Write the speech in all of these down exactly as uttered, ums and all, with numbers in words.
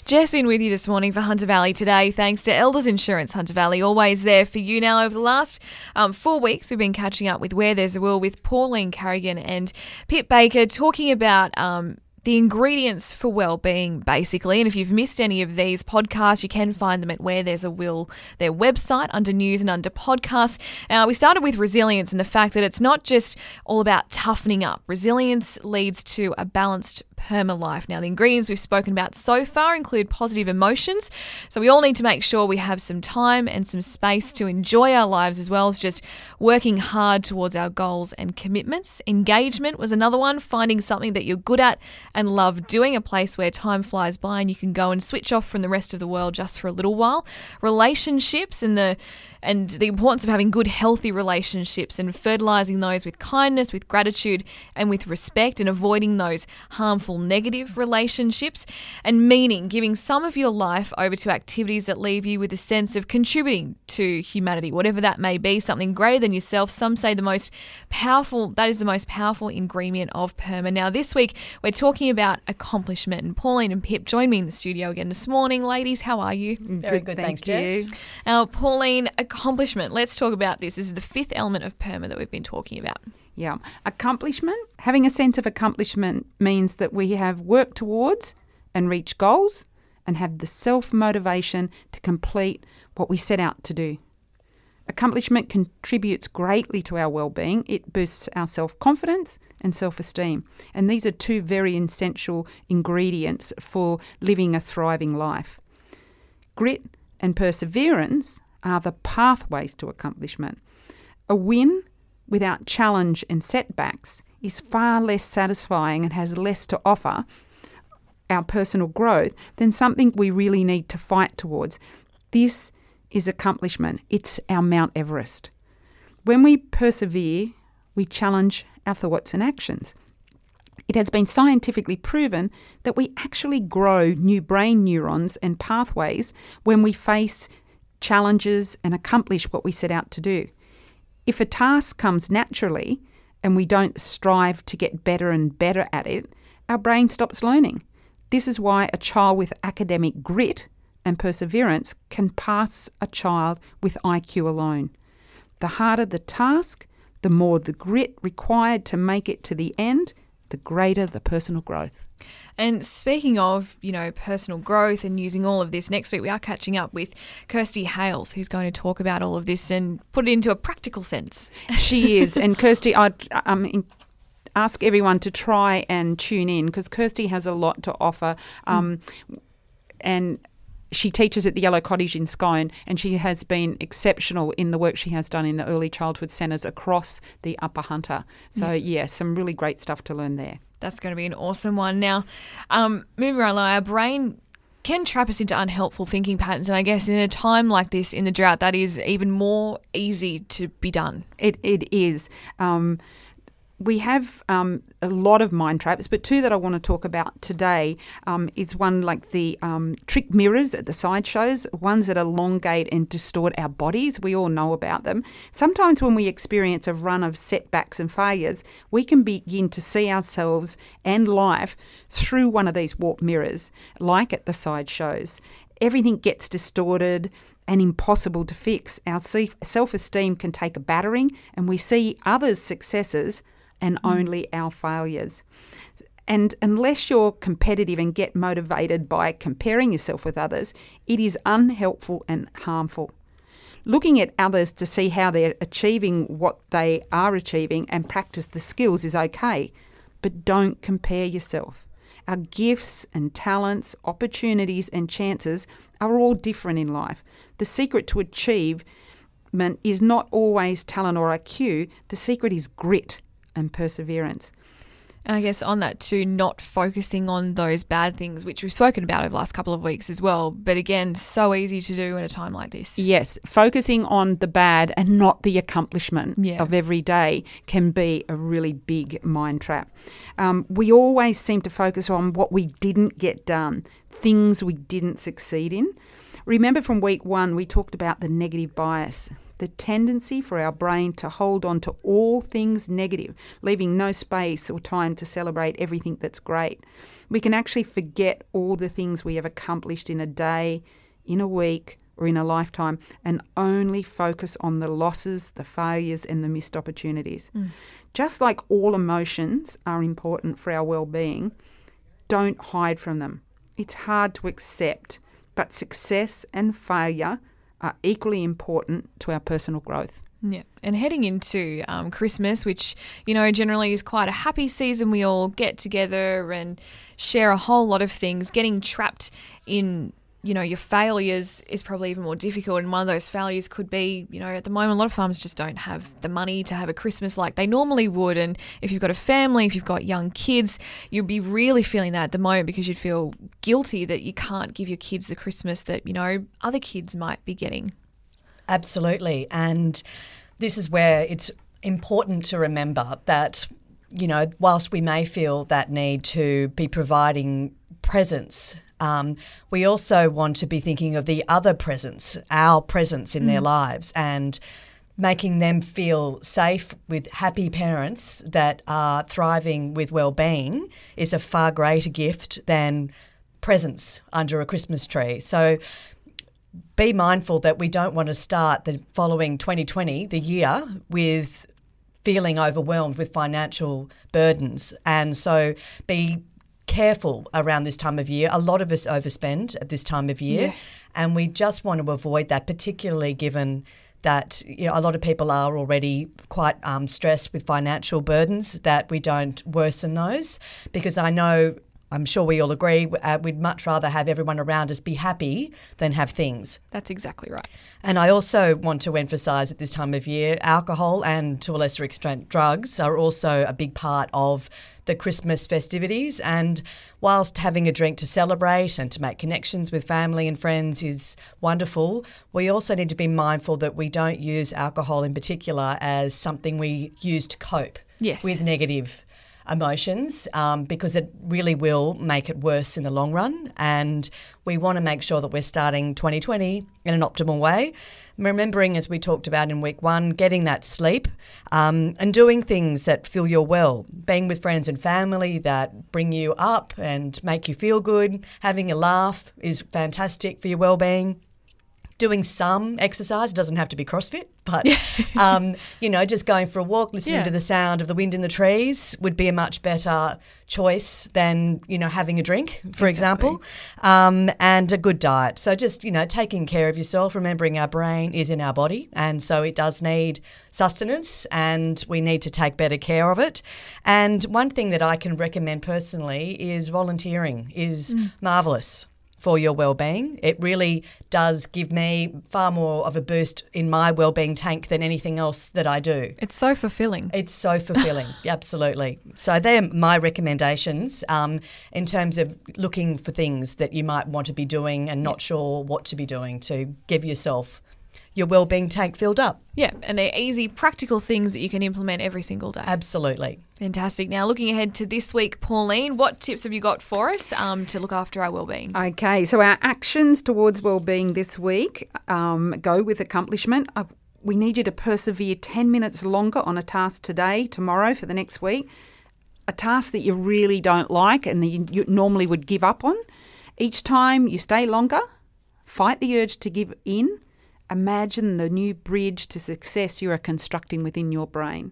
Jess in with you this morning for Hunter Valley Today. Thanks to Elders Insurance Hunter Valley, always there for you. Now, over the last um, four weeks, we've been catching up with Where There's a Will with Pauline Carrigan and Pip Baker, talking about um, the ingredients for well-being, basically. And if you've missed any of these podcasts, you can find them at Where There's a Will, their website, under news and under podcasts. Uh, we started with resilience and the fact that it's not just all about toughening up. Resilience leads to a balanced perma life. Now, the ingredients we've spoken about so far include positive emotions. So we all need to make sure we have some time and some space to enjoy our lives, as well as just working hard towards our goals and commitments. Engagement was another one, finding something that you're good at and love doing, a place where time flies by and you can go and switch off from the rest of the world just for a little while. Relationships and the and the importance of having good, healthy relationships and fertilizing those with kindness, with gratitude and with respect, and avoiding those harmful negative relationships. And meaning, giving some of your life over to activities that leave you with a sense of contributing to humanity, whatever that may be, something greater than yourself. Some say the most powerful, that is the most powerful ingredient of PERMA. Now, this week we're talking about accomplishment, and Pauline and Pip joined me in the studio again this morning. Ladies, how are you? Very good, good thanks, Jess. Now, Pauline, accomplishment. Let's talk about this. This is the fifth element of PERMA that we've been talking about. Yeah. Accomplishment. Having a sense of accomplishment means that we have worked towards and reached goals and have the self-motivation to complete what we set out to do. Accomplishment contributes greatly to our well-being. It boosts our self-confidence and self-esteem. And these are two very essential ingredients for living a thriving life. Grit and perseverance are the pathways to accomplishment. A win without challenge and setbacks is far less satisfying and has less to offer our personal growth than something we really need to fight towards. This is accomplishment. It's our Mount Everest. When we persevere, we challenge our thoughts and actions. It has been scientifically proven that we actually grow new brain neurons and pathways when we face challenges and accomplish what we set out to do. If a task comes naturally and we don't strive to get better and better at it, our brain stops learning. This is why a child with academic grit and perseverance can pass a child with I Q alone. The harder the task, the more the grit required to make it to the end, the greater the personal growth. And speaking of, you know, personal growth and using all of this, next week we are catching up with Kirsty Hales, who's going to talk about all of this and put it into a practical sense. She is. And Kirsty, I'd um, ask everyone to try and tune in, because Kirsty has a lot to offer. Um, mm. And she teaches at the Yellow Cottage in Scone, and she has been exceptional in the work she has done in the early childhood centres across the Upper Hunter. So, yeah, yeah some really great stuff to learn there. That's going to be an awesome one. Now, um, moving right along, our brain can trap us into unhelpful thinking patterns. And I guess in a time like this, in the drought, that is even more easy to be done. It It is. Um, we have um, a lot of mind traps, but two that I want to talk about today um, is one like the um, trick mirrors at the sideshows, ones that elongate and distort our bodies. We all know about them. Sometimes when we experience a run of setbacks and failures, we can begin to see ourselves and life through one of these warped mirrors, like at the sideshows. Everything gets distorted and impossible to fix. Our self-esteem can take a battering, and we see others' successes and only our failures. And unless you're competitive and get motivated by comparing yourself with others, it is unhelpful and harmful. Looking at others to see how they're achieving what they are achieving and practice the skills is okay, but don't compare yourself. Our gifts and talents, opportunities and chances are all different in life. The secret to achievement is not always talent or I Q. The secret is grit and perseverance. And I guess on that too, not focusing on those bad things, which we've spoken about over the last couple of weeks as well. But again, so easy to do in a time like this. Yes, focusing on the bad and not the accomplishment yeah. of every day can be a really big mind trap. Um, we always seem to focus on what we didn't get done, things we didn't succeed in. Remember from week one, we talked about the negative bias. the tendency for our brain to hold on to all things negative, leaving no space or time to celebrate everything that's great. We can actually forget all the things we have accomplished in a day, in a week, or in a lifetime, and only focus on the losses, the failures, and the missed opportunities. Mm. Just like all emotions are important for our well-being, don't hide from them. It's hard to accept, but success and failure are equally important to our personal growth. Yeah, and heading into um, Christmas, which, you know, generally is quite a happy season. We all get together and share a whole lot of things. Getting trapped in, you know, your failures is probably even more difficult. And one of those failures could be, you know, at the moment, a lot of farmers just don't have the money to have a Christmas like they normally would. And if you've got a family, if you've got young kids, you'll be really feeling that at the moment because you'd feel guilty that you can't give your kids the Christmas that, you know, other kids might be getting. Absolutely. And this is where it's important to remember that, you know, whilst we may feel that need to be providing presents, Um, we also want to be thinking of the other presence, our presence in mm. their lives, and making them feel safe with happy parents that are thriving with well-being is a far greater gift than presents under a Christmas tree. So be mindful that we don't want to start the following twenty twenty, the year, with feeling overwhelmed with financial burdens. And so be careful around this time of year. A lot of us overspend at this time of year, yeah. and we just want to avoid that, particularly given that, you know, a lot of people are already quite um, stressed with financial burdens, that we don't worsen those, because I know, I'm sure we all agree, uh, we'd much rather have everyone around us be happy than have things. That's exactly right. And I also want to emphasise at this time of year, alcohol and to a lesser extent drugs are also a big part of the Christmas festivities. And whilst having a drink to celebrate and to make connections with family and friends is wonderful, we also need to be mindful that we don't use alcohol in particular as something we use to cope yes. with negative emotions, um, because it really will make it worse in the long run. And we want to make sure that we're starting twenty twenty in an optimal way. Remembering, as we talked about in week one, getting that sleep um, and doing things that fill you well, being with friends and family that bring you up and make you feel good. Having a laugh is fantastic for your well-being. Doing some exercise, it doesn't have to be CrossFit, but, um, you know, just going for a walk, listening yeah. to the sound of the wind in the trees would be a much better choice than, you know, having a drink, for exactly. example, um, and a good diet. So just, you know, taking care of yourself, remembering our brain is in our body, and so it does need sustenance and we need to take better care of it. And one thing that I can recommend personally is volunteering is mm. marvellous for your well-being. It really does give me far more of a boost in my well-being tank than anything else that I do. It's so fulfilling. It's so fulfilling, absolutely. So they're my recommendations um, in terms of looking for things that you might want to be doing and not sure what to be doing to give yourself your well-being tank filled up. Yeah, and they're easy, practical things that you can implement every single day. Absolutely. Fantastic. Now, looking ahead to this week, Pauline, what tips have you got for us um, to look after our well-being? Okay, so our actions towards well-being this week um, go with accomplishment. Uh, we need you to persevere ten minutes longer on a task today, tomorrow, for the next week. A task that you really don't like and that you, you normally would give up on. Each time you stay longer, fight the urge to give in. Imagine the new bridge to success you are constructing within your brain.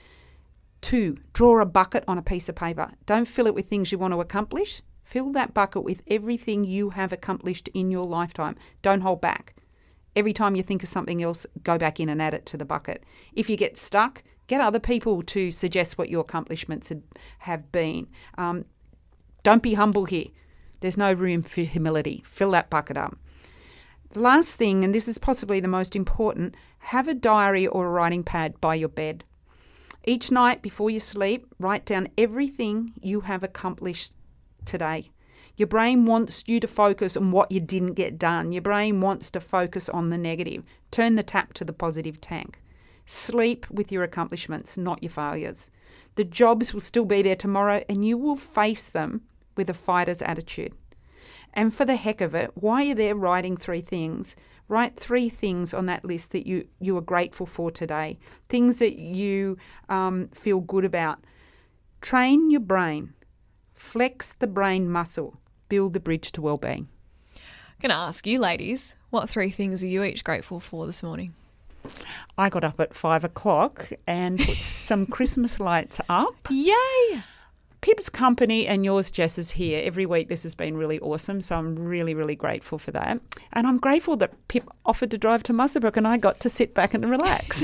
Two, draw a bucket on a piece of paper. Don't fill it with things you want to accomplish. Fill that bucket with everything you have accomplished in your lifetime. Don't hold back. Every time you think of something else, go back in and add it to the bucket. If you get stuck, get other people to suggest what your accomplishments have been. Um, don't be humble here. There's no room for humility. Fill that bucket up. The last thing, and this is possibly the most important, have a diary or a writing pad by your bed. Each night before you sleep, write down everything you have accomplished today. Your brain wants you to focus on what you didn't get done. Your brain wants to focus on the negative. Turn the tap to the positive tank. Sleep with your accomplishments, not your failures. The jobs will still be there tomorrow and you will face them with a fighter's attitude. And for the heck of it, while you're there writing three things, Write three things on that list that you, you are grateful for today, things that you um, feel good about. Train your brain. Flex the brain muscle. Build the bridge to well-being. I'm going to ask you, ladies, what three things are you each grateful for this morning? I got up at five o'clock and put some Christmas lights up. Yay! Pip's company and yours, Jess, is here every week. This has been really awesome, so I'm really, really grateful for that. And I'm grateful that Pip offered to drive to Muswellbrook and I got to sit back and relax.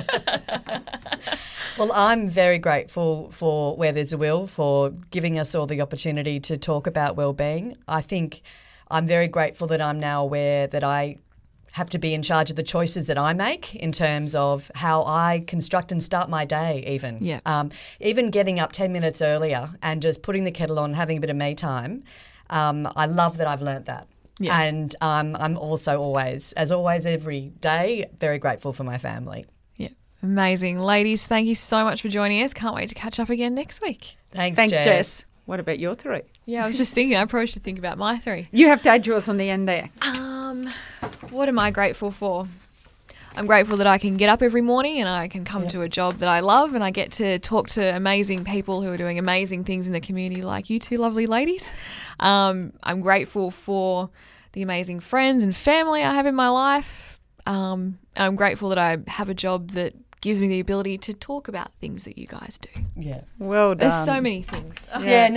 Well, I'm very grateful for Where There's a Will for giving us all the opportunity to talk about wellbeing. I think I'm very grateful that I'm now aware that I have to be in charge of the choices that I make in terms of how I construct and start my day even. Yeah. Um, even getting up ten minutes earlier and just putting the kettle on, having a bit of me time, um, I love that I've learnt that. Yeah. And um, I'm also always, as always, every day, very grateful for my family. Yeah. Amazing. Ladies, thank you so much for joining us. Can't wait to catch up again next week. Thanks, Thanks, Jess. Jess. What about your three? Yeah, I was just thinking, I probably should think about my three. You have to add yours on the end there. Um, what am I grateful for? I'm grateful that I can get up every morning and I can come Yep. to a job that I love and I get to talk to amazing people who are doing amazing things in the community like you two lovely ladies. Um, I'm grateful for the amazing friends and family I have in my life. Um, and I'm grateful that I have a job that gives me the ability to talk about things that you guys do. Yeah. Well done. There's so many things. Yeah.